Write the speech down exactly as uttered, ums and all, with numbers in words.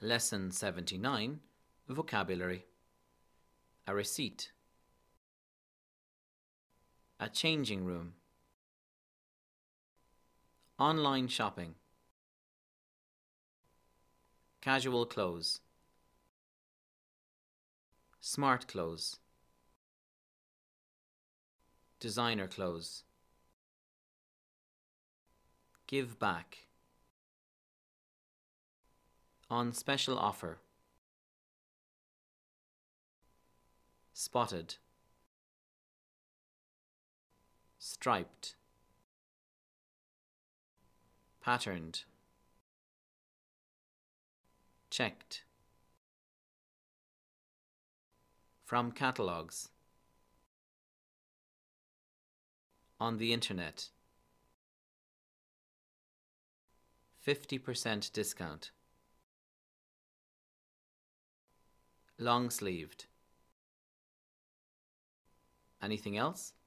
Lesson seventy-nine, Vocabulary. A receipt. A changing room. Online shopping. Casual clothes. Smart clothes. Designer clothes. Give back. On special offer. Spotted. Striped. Patterned. Checked. From catalogues. On the internet. fifty percent discount. Long-sleeved. Anything else?